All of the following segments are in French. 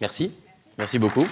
Merci. Merci beaucoup.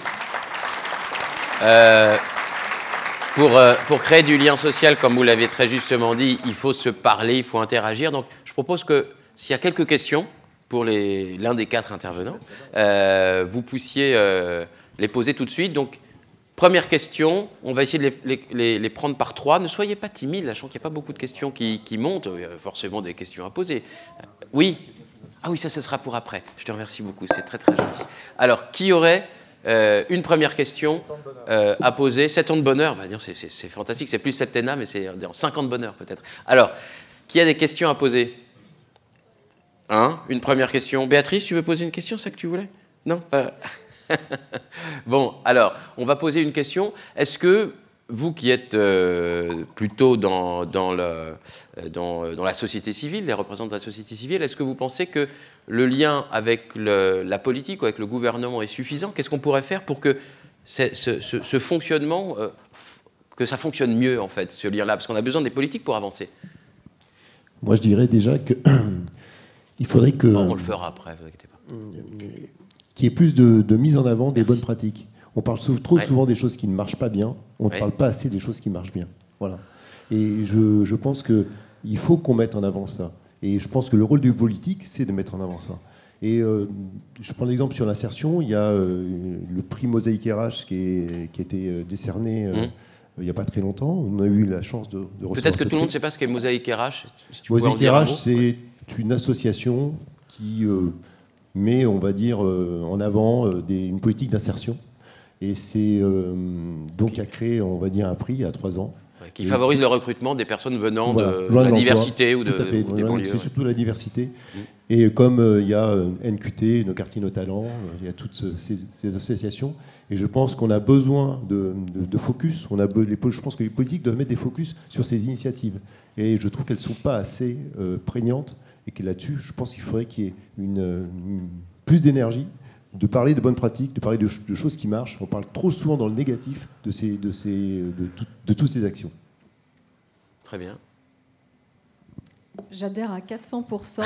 Pour créer du lien social, comme vous l'avez très justement dit, il faut se parler, il faut interagir. Donc, je propose que s'il y a quelques questions pour l'un des 4 intervenants, vous puissiez les poser tout de suite. Donc, première question, on va essayer de les prendre par 3. Ne soyez pas timide, sachant qu'il n'y a pas beaucoup de questions qui montent. Il y a forcément des questions à poser. Oui. Ah oui, ça, ce sera pour après. Je te remercie beaucoup, c'est très, très gentil. Alors, qui aurait une première question à poser? 7 ans de bonheur, bah, c'est fantastique, c'est plus septennat, mais c'est 5 ans de bonheur peut-être. Alors, qui a des questions à poser? Une première question. Béatrice, tu veux poser une question, c'est ça que tu voulais? Non, pas... Bon, alors, on va poser une question. Est-ce que vous qui êtes plutôt dans la société civile, les représentants de la société civile, est-ce que vous pensez que le lien avec la politique ou avec le gouvernement est suffisant? Qu'est-ce qu'on pourrait faire pour que ce fonctionnement, que ça fonctionne mieux, en fait, ce lien-là? Parce qu'on a besoin des politiques pour avancer. Moi, je dirais déjà que il faudrait que... on le fera après, vous inquiétez pas. Qu'il y ait plus de mise en avant des bonnes pratiques. On parle trop souvent des choses qui ne marchent pas bien. On ne parle pas assez des choses qui marchent bien. Voilà. Et je pense qu'il faut qu'on mette en avant ça. Et je pense que le rôle du politique, c'est de mettre en avant ça. Et je prends l'exemple sur l'insertion. Il y a le prix Mosaïque RH qui a été décerné il n'y a pas très longtemps. On a eu la chance de recevoir. Peut-être que tout le monde ne sait pas ce qu'est Mosaïque RH. Si Mosaïque RH, c'est une association qui met, on va dire, en avant une politique d'insertion. Et c'est donc a créé, on va dire, un prix il y a 3 ans. Qui favorise le recrutement des personnes venant de la diversité ou des banlieues. C'est surtout la diversité. Et comme il y a NQT, nos quartiers, nos talents, il y a toutes ces associations. Et je pense qu'on a besoin de focus. Je pense que les politiques doivent mettre des focus sur ces initiatives. Et je trouve qu'elles ne sont pas assez prégnantes. Et que là-dessus, je pense qu'il faudrait qu'il y ait plus d'énergie, de parler de bonnes pratiques, de parler de choses qui marchent. On parle trop souvent dans le négatif de toutes ces actions. Très bien. J'adhère à 400%,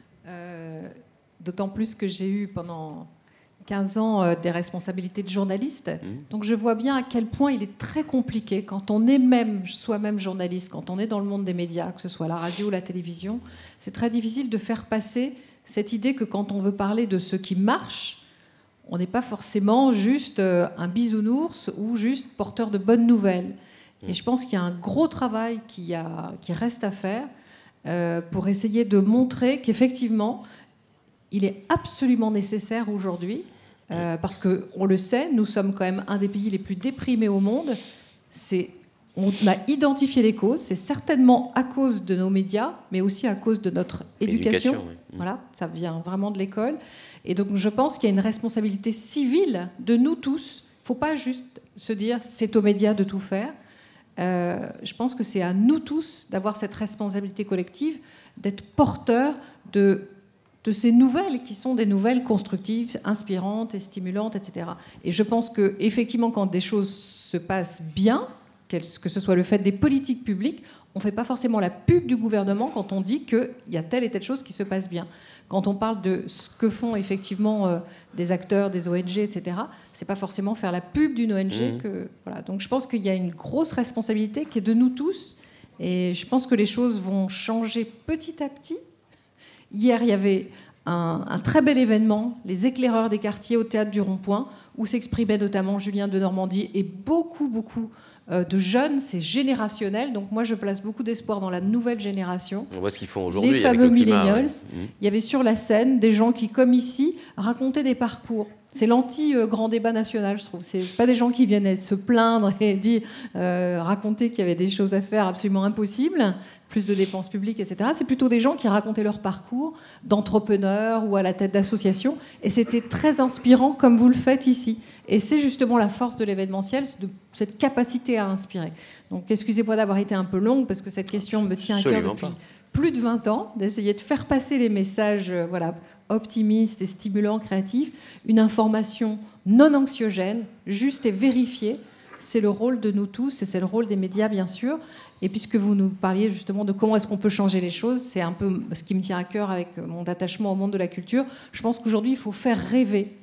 d'autant plus que j'ai eu pendant 15 ans des responsabilités de journaliste. Donc je vois bien à quel point il est très compliqué quand on est soi-même journaliste, quand on est dans le monde des médias, que ce soit la radio ou la télévision. C'est très difficile de faire passer cette idée que quand on veut parler de ce qui marche, on n'est pas forcément juste un bisounours ou juste porteur de bonnes nouvelles. Et je pense qu'il y a un gros travail qui reste à faire pour essayer de montrer qu'effectivement, il est absolument nécessaire aujourd'hui, parce qu'on le sait, nous sommes quand même un des pays les plus déprimés au monde. On a identifié les causes, c'est certainement à cause de nos médias, mais aussi à cause de notre éducation. Voilà, ça vient vraiment de l'école. Et donc je pense qu'il y a une responsabilité civile de nous tous. Il ne faut pas juste se dire c'est aux médias de tout faire. Je pense que c'est à nous tous d'avoir cette responsabilité collective, d'être porteurs de ces nouvelles qui sont des nouvelles constructives, inspirantes et stimulantes, etc. Et je pense qu'effectivement, quand des choses se passent bien, que ce soit le fait des politiques publiques, on ne fait pas forcément la pub du gouvernement quand on dit qu'il y a telle et telle chose qui se passe bien. Quand on parle de ce que font effectivement des acteurs, des ONG, etc., c'est pas forcément faire la pub d'une ONG. Voilà. Donc je pense qu'il y a une grosse responsabilité qui est de nous tous. Et je pense que les choses vont changer petit à petit. Hier, il y avait un très bel événement, les éclaireurs des quartiers au Théâtre du Rond-Point, où s'exprimait notamment Julien de Normandie et beaucoup de jeunes, c'est générationnel. Donc moi, je place beaucoup d'espoir dans la nouvelle génération. On voit ce qu'ils font aujourd'hui. Les fameux millennials. Il y avait sur la scène des gens qui, comme ici, racontaient des parcours. C'est l'anti-grand débat national, je trouve. C'est pas des gens qui viennent se plaindre et raconter qu'il y avait des choses à faire absolument impossibles, plus de dépenses publiques, etc. C'est plutôt des gens qui racontaient leur parcours d'entrepreneurs ou à la tête d'associations. Et c'était très inspirant, comme vous le faites ici. Et c'est justement la force de l'événementiel, de cette capacité à inspirer. Donc, excusez-moi d'avoir été un peu longue, parce que cette question me tient à cœur depuis plus de 20 ans, d'essayer de faire passer les messages optimistes et stimulants, créatifs, une information non anxiogène, juste et vérifiée. C'est le rôle de nous tous, et c'est le rôle des médias, bien sûr. Et puisque vous nous parliez justement de comment est-ce qu'on peut changer les choses, c'est un peu ce qui me tient à cœur avec mon attachement au monde de la culture. Je pense qu'aujourd'hui, il faut faire rêver.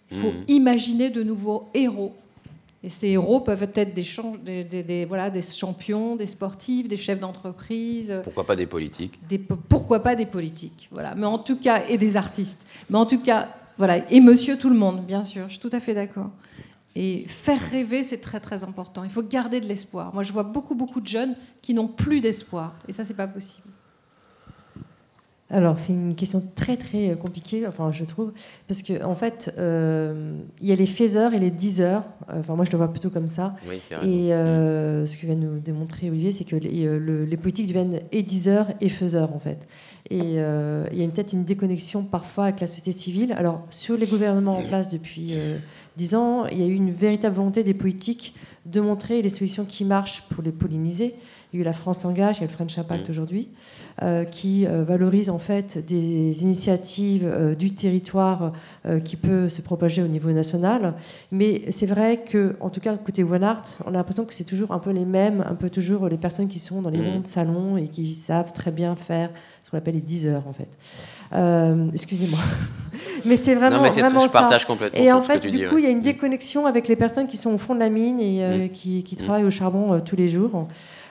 Il faut imaginer de nouveaux héros. Et ces héros peuvent être des champions, des sportifs, des chefs d'entreprise. Pourquoi pas des politiques ? Pourquoi pas des politiques, voilà. Mais en tout cas, et des artistes. Mais en tout cas, voilà. Et monsieur tout le monde, bien sûr, je suis tout à fait d'accord. Et faire rêver, c'est très très important. Il faut garder de l'espoir. Moi, je vois beaucoup de jeunes qui n'ont plus d'espoir. Et ça, c'est pas possible. Alors, c'est une question très très compliquée, enfin, je trouve, parce qu'en fait, il y a les faiseurs et les diseurs. Enfin, moi, je le vois plutôt comme ça. Oui, et ce que vient nous démontrer Olivier, c'est que les politiques deviennent et diseurs et faiseurs, en fait. Et il y a peut-être une déconnexion parfois avec la société civile. Alors, sur les gouvernements en place depuis 10 ans, il y a eu une véritable volonté des politiques de montrer les solutions qui marchent pour les polliniser. Il y a eu la France Engage, il y a le French Impact aujourd'hui, qui valorise en fait des initiatives du territoire qui peut se propager au niveau national. Mais c'est vrai que, en tout cas côté One Art, on a l'impression que c'est toujours un peu les mêmes, un peu toujours les personnes qui sont dans les ronds de salon et qui savent très bien faire ce qu'on appelle les diseurs en fait. Excusez-moi. Mais c'est vraiment, vraiment je partage complètement. Et en fait, du coup, il y a une déconnexion avec les personnes qui sont au fond de la mine et qui travaillent au charbon tous les jours.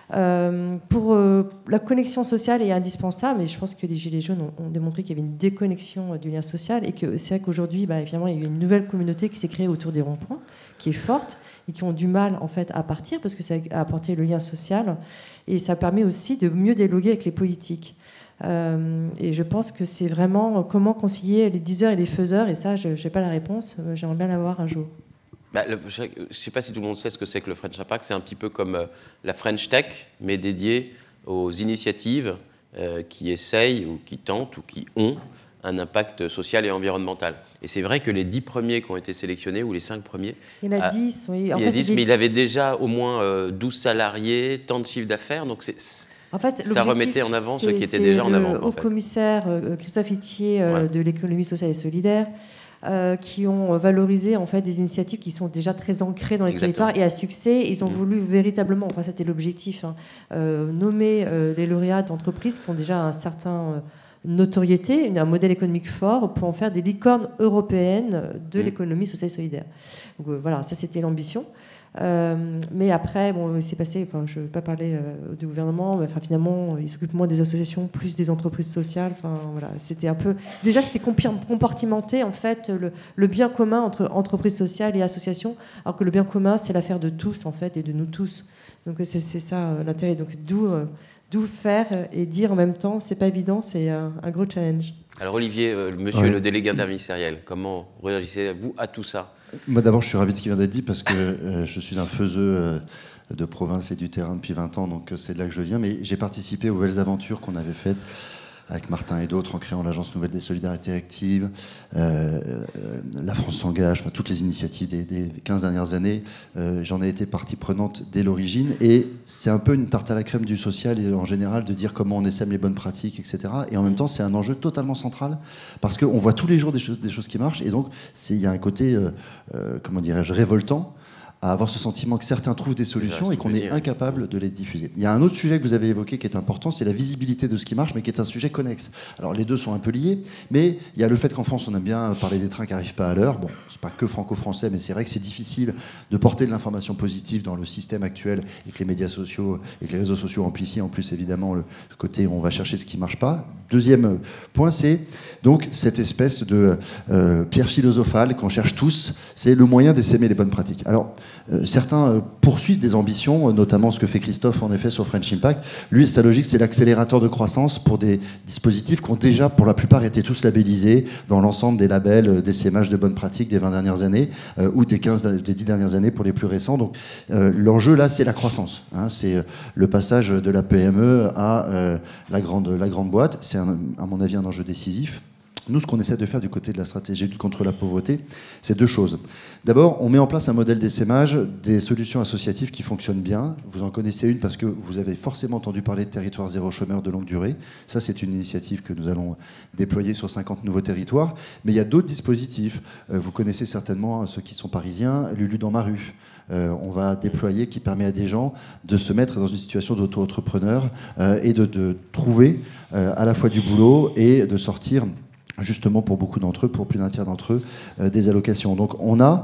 La connexion sociale est indispensable, mais je pense que les Gilets jaunes ont démontré qu'il y avait une déconnexion du lien social et que c'est vrai qu'aujourd'hui, évidemment, il y a eu une nouvelle communauté qui s'est créée autour des ronds-points, qui est forte et qui ont du mal en fait à partir parce que ça a apporté le lien social et ça permet aussi de mieux dialoguer avec les politiques. Et je pense que c'est vraiment comment concilier les diseurs et les faiseurs, et ça, je n'ai pas la réponse, j'aimerais bien l'avoir un jour. Je ne sais pas si tout le monde sait ce que c'est que le French Impact. C'est un petit peu comme la French Tech, mais dédié aux initiatives qui essayent ou qui tentent ou qui ont un impact social et environnemental. Et c'est vrai que les 10 premiers qui ont été sélectionnés, ou les 5 premiers... Il y en a 10, oui. Il y en a 10, mais il avait déjà au moins 12 salariés, tant de chiffres d'affaires, donc ça remettait en avant ceux qui étaient déjà en avant. Le haut-commissaire Christophe Itier de l'économie sociale et solidaire, qui ont valorisé en fait des initiatives qui sont déjà très ancrées dans les territoires et à succès. Ils ont voulu véritablement, enfin c'était l'objectif, nommer les lauréats d'entreprises qui ont déjà un certain notoriété, un modèle économique fort pour en faire des licornes européennes de l'économie sociale et solidaire. Donc voilà, ça c'était l'ambition. Mais après, il s'est passé, je ne veux pas parler du gouvernement, mais finalement, il s'occupe moins des associations, plus des entreprises sociales. Voilà, c'était un peu. Déjà, c'était compartimenté, en fait, le bien commun entre entreprises sociales et associations, alors que le bien commun, c'est l'affaire de tous, en fait, et de nous tous. Donc, c'est ça l'intérêt. Donc, d'où faire et dire en même temps, c'est pas évident, c'est un gros challenge. Alors, Olivier, monsieur le délégué interministériel, comment réagissez-vous à tout ça ? Moi, d'abord, je suis ravi de ce qui vient d'être dit parce que je suis un faiseux de province et du terrain depuis 20 ans, donc c'est de là que je viens. Mais j'ai participé aux belles aventures qu'on avait faites avec Martin et d'autres en créant l'Agence Nouvelle des Solidarités Actives, la France s'engage, toutes les initiatives des 15 dernières années. J'en ai été partie prenante dès l'origine et c'est un peu une tarte à la crème du social et en général de dire comment on essaime les bonnes pratiques, etc. Et en même temps, c'est un enjeu totalement central parce qu'on voit tous les jours des choses qui marchent et donc il y a un côté, révoltant à avoir ce sentiment que certains trouvent des solutions et qu'on est incapable de les diffuser. Il y a un autre sujet que vous avez évoqué qui est important, c'est la visibilité de ce qui marche, mais qui est un sujet connexe. Alors les deux sont un peu liés, mais il y a le fait qu'en France, on aime bien parler des trains qui n'arrivent pas à l'heure. Bon, c'est pas que franco-français, mais c'est vrai que c'est difficile de porter de l'information positive dans le système actuel et que les médias sociaux et que les réseaux sociaux amplifient en plus évidemment le côté où on va chercher ce qui marche pas. Deuxième point, c'est donc cette espèce de pierre philosophale qu'on cherche tous, c'est le moyen d'essaimer les bonnes pratiques. Alors, certains poursuivent des ambitions, notamment ce que fait Christophe en effet sur French Impact. Lui, sa logique, c'est l'accélérateur de croissance pour des dispositifs qui ont déjà, pour la plupart, été tous labellisés dans l'ensemble des labels d'essaimage de bonnes pratiques des 20 dernières années ou des 10 dernières années pour les plus récents. Donc, l'enjeu, là, c'est la croissance. C'est le passage de la PME à la grande boîte. C'est, à mon avis, un enjeu décisif. Nous, ce qu'on essaie de faire du côté de la stratégie de lutte contre la pauvreté, c'est deux choses. D'abord, on met en place un modèle d'essaimage, des solutions associatives qui fonctionnent bien. Vous en connaissez une parce que vous avez forcément entendu parler de territoire zéro chômeur de longue durée. Ça, c'est une initiative que nous allons déployer sur 50 nouveaux territoires. Mais il y a d'autres dispositifs. Vous connaissez certainement ceux qui sont parisiens, Lulu dans ma rue. On va déployer qui permet à des gens de se mettre dans une situation d'auto-entrepreneur et de trouver à la fois du boulot et de sortir justement pour beaucoup d'entre eux, pour plus d'un tiers d'entre eux, des allocations. Donc on a...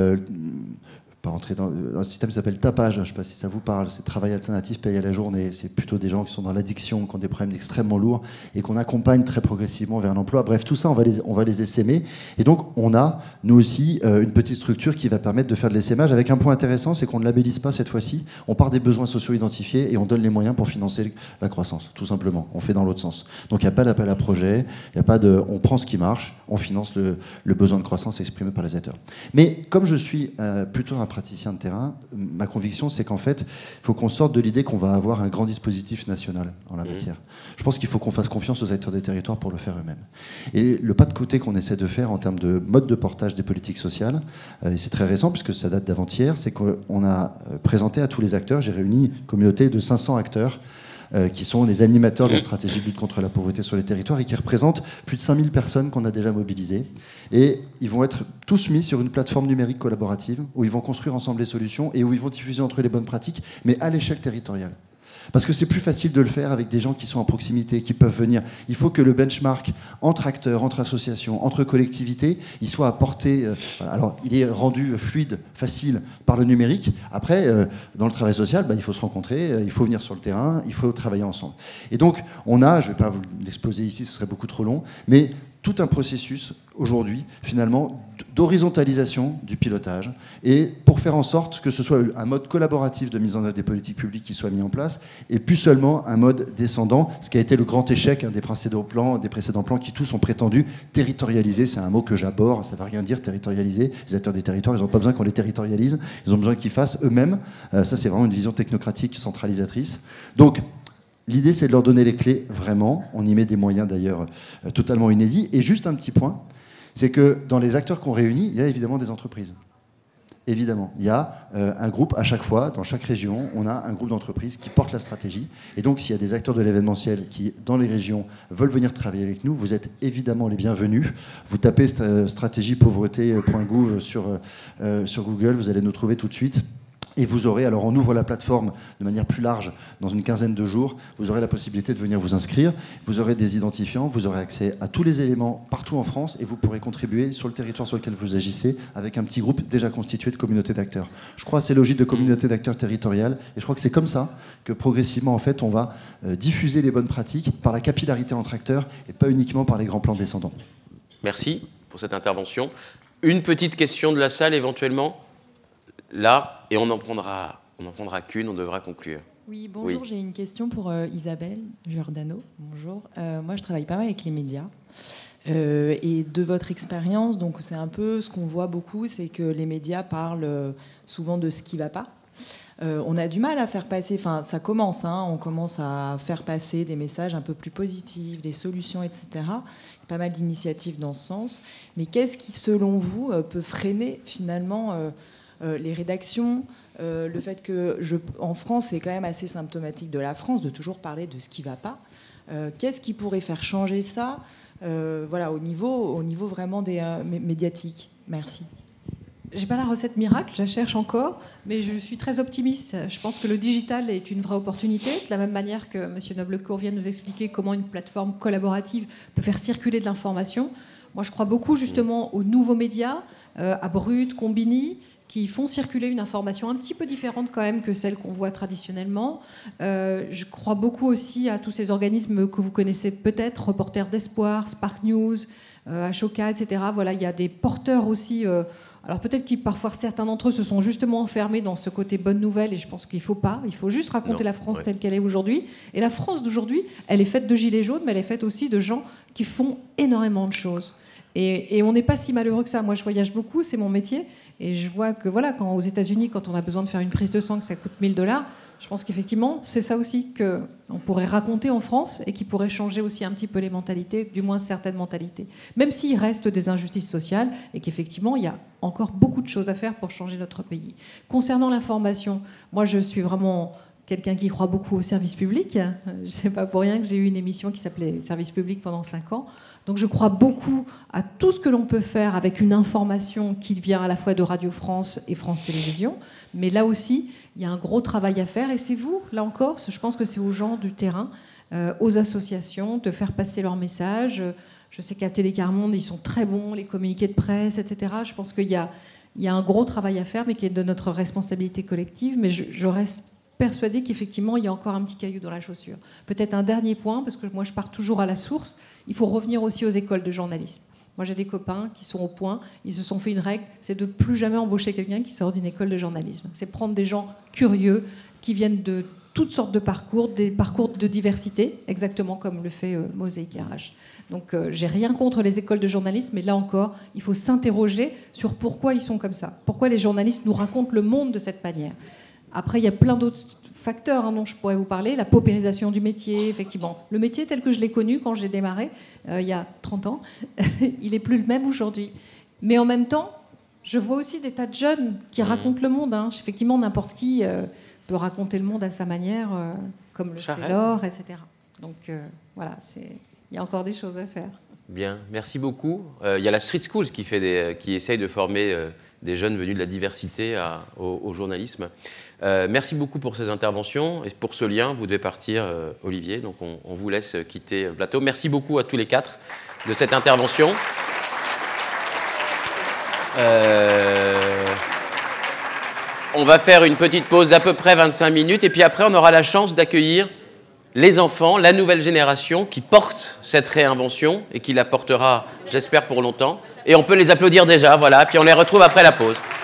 pas rentrer dans un système qui s'appelle tapage, je ne sais pas si ça vous parle, c'est travail alternatif payé à la journée, c'est plutôt des gens qui sont dans l'addiction, qui ont des problèmes extrêmement lourds et qu'on accompagne très progressivement vers l'emploi. Bref, tout ça, on va les essaimer. Et donc, on a, nous aussi, une petite structure qui va permettre de faire de l'essaimage avec un point intéressant, c'est qu'on ne labellise pas cette fois-ci, on part des besoins sociaux identifiés et on donne les moyens pour financer la croissance, tout simplement. On fait dans l'autre sens. Donc, il n'y a pas d'appel à projet, il n'y a pas de... On prend ce qui marche, on finance le besoin de croissance exprimé par les acteurs. Mais comme je suis plutôt un praticien de terrain, ma conviction, c'est qu'en fait, il faut qu'on sorte de l'idée qu'on va avoir un grand dispositif national en la matière. Je pense qu'il faut qu'on fasse confiance aux acteurs des territoires pour le faire eux-mêmes. Et le pas de côté qu'on essaie de faire en termes de mode de portage des politiques sociales, et c'est très récent puisque ça date d'avant-hier, c'est qu'on a présenté à tous les acteurs, j'ai réuni une communauté de 500 acteurs qui sont les animateurs de la stratégie de lutte contre la pauvreté sur les territoires et qui représentent plus de 5000 personnes qu'on a déjà mobilisées. Et ils vont être tous mis sur une plateforme numérique collaborative où ils vont construire ensemble les solutions et où ils vont diffuser entre eux les bonnes pratiques, mais à l'échelle territoriale. Parce que c'est plus facile de le faire avec des gens qui sont à proximité, qui peuvent venir. Il faut que le benchmark entre acteurs, entre associations, entre collectivités, il soit à portée... alors, il est rendu fluide, facile par le numérique. Après, dans le travail social, il faut se rencontrer, il faut venir sur le terrain, il faut travailler ensemble. Et donc, on a, je ne vais pas vous l'exposer ici, ce serait beaucoup trop long, mais tout un processus aujourd'hui, finalement, d'horizontalisation du pilotage et pour faire en sorte que ce soit un mode collaboratif de mise en œuvre des politiques publiques qui soit mis en place et plus seulement un mode descendant, ce qui a été le grand échec des précédents plans qui tous ont prétendu territorialiser. C'est un mot que j'abhorre, ça ne veut rien dire territorialiser. Les acteurs des territoires, ils n'ont pas besoin qu'on les territorialise, ils ont besoin qu'ils fassent eux-mêmes. Ça, c'est vraiment une vision technocratique, centralisatrice. Donc, l'idée, c'est de leur donner les clés, vraiment. On y met des moyens, d'ailleurs, totalement inédits. Et juste un petit point, c'est que dans les acteurs qu'on réunit, il y a évidemment des entreprises. Évidemment. Il y a un groupe, à chaque fois, dans chaque région, on a un groupe d'entreprises qui porte la stratégie. Et donc, s'il y a des acteurs de l'événementiel qui, dans les régions, veulent venir travailler avec nous, vous êtes évidemment les bienvenus. Vous tapez stratégiepauvreté.gouv sur Google, vous allez nous trouver tout de suite. Et vous aurez, alors on ouvre la plateforme de manière plus large dans une quinzaine de jours, vous aurez la possibilité de venir vous inscrire, vous aurez des identifiants, vous aurez accès à tous les éléments partout en France et vous pourrez contribuer sur le territoire sur lequel vous agissez avec un petit groupe déjà constitué de communautés d'acteurs. Je crois à ces logiques de communautés d'acteurs territoriales et je crois que c'est comme ça que progressivement en fait on va diffuser les bonnes pratiques par la capillarité entre acteurs et pas uniquement par les grands plans descendants. Merci pour cette intervention. Une petite question de la salle éventuellement ? Là, et on n'en prendra qu'une, on devra conclure. Oui, bonjour, oui. J'ai une question pour Isabelle Giordano. Bonjour. Moi, je travaille pas mal avec les médias. Et de votre expérience, donc c'est un peu ce qu'on voit beaucoup, c'est que les médias parlent souvent de ce qui ne va pas. On a du mal à faire passer, enfin ça commence, on commence à faire passer des messages un peu plus positifs, des solutions, etc. Il y a pas mal d'initiatives dans ce sens. Mais qu'est-ce qui, selon vous, peut freiner finalement les rédactions, le fait que en France, c'est quand même assez symptomatique de la France de toujours parler de ce qui ne va pas. Qu'est-ce qui pourrait faire changer ça voilà, au niveau vraiment des médiatiques? Merci. J'ai pas la recette miracle, je la cherche encore, mais je suis très optimiste. Je pense que le digital est une vraie opportunité, de la même manière que M. Noblecourt vient de nous expliquer comment une plateforme collaborative peut faire circuler de l'information. Moi, je crois beaucoup justement aux nouveaux médias, à Brut, Combini, qui font circuler une information un petit peu différente quand même que celle qu'on voit traditionnellement. Je crois beaucoup aussi à tous ces organismes que vous connaissez peut-être, Reporters d'Espoir, Spark News, Ashoka, etc. Voilà, il y a des porteurs aussi. Alors peut-être que parfois certains d'entre eux se sont justement enfermés dans ce côté bonne nouvelle et je pense qu'il ne faut pas. Il faut juste raconter la France telle qu'elle est aujourd'hui. Et la France d'aujourd'hui, elle est faite de gilets jaunes, mais elle est faite aussi de gens qui font énormément de choses. Et on n'est pas si malheureux que ça. Moi, je voyage beaucoup, c'est mon métier. Et je vois que voilà, quand aux États-Unis, quand on a besoin de faire une prise de sang, que ça coûte $1000, je pense qu'effectivement, c'est ça aussi qu'on pourrait raconter en France et qui pourrait changer aussi un petit peu les mentalités, du moins certaines mentalités. Même s'il reste des injustices sociales et qu'effectivement, il y a encore beaucoup de choses à faire pour changer notre pays. Concernant l'information, moi, je suis vraiment quelqu'un qui croit beaucoup au service public. Je ne sais pas pour rien que j'ai eu une émission qui s'appelait Service public pendant 5 ans. Donc je crois beaucoup à tout ce que l'on peut faire avec une information qui vient à la fois de Radio France et France Télévisions. Mais là aussi, il y a un gros travail à faire. Et c'est vous, là encore, je pense que c'est aux gens du terrain, aux associations, de faire passer leur message. Je sais qu'à Télécarmonde, ils sont très bons, les communiqués de presse, etc. Je pense qu'il y a un gros travail à faire, mais qui est de notre responsabilité collective. Mais je reste persuadée qu'effectivement, il y a encore un petit caillou dans la chaussure. Peut-être un dernier point, parce que moi, je pars toujours à la source. Il faut revenir aussi aux écoles de journalisme. Moi, j'ai des copains qui sont au point. Ils se sont fait une règle, c'est de plus jamais embaucher quelqu'un qui sort d'une école de journalisme. C'est prendre des gens curieux, qui viennent de toutes sortes de parcours, des parcours de diversité, exactement comme le fait Mosaïque RH. Donc, j'ai rien contre les écoles de journalisme, mais là encore, il faut s'interroger sur pourquoi ils sont comme ça. Pourquoi les journalistes nous racontent le monde de cette manière. Après, il y a plein d'autres facteurs dont je pourrais vous parler. La paupérisation du métier, effectivement. Le métier tel que je l'ai connu quand j'ai démarré, il y a 30 ans, il n'est plus le même aujourd'hui. Mais en même temps, je vois aussi des tas de jeunes qui racontent le monde. Effectivement, n'importe qui peut raconter le monde à sa manière, comme le fait Laure, etc. Donc, voilà, il y a encore des choses à faire. Bien, merci beaucoup. Il y a la Street Schools qui essaye de former des jeunes venus de la diversité au journalisme. Merci beaucoup pour ces interventions et pour ce lien. Vous devez partir, Olivier, donc on vous laisse quitter le plateau. Merci beaucoup à tous les quatre de cette intervention. On va faire une petite pause d'à peu près 25 minutes et puis après on aura la chance d'accueillir les enfants, la nouvelle génération qui porte cette réinvention et qui la portera, j'espère, pour longtemps. Et on peut les applaudir déjà, voilà, puis on les retrouve après la pause.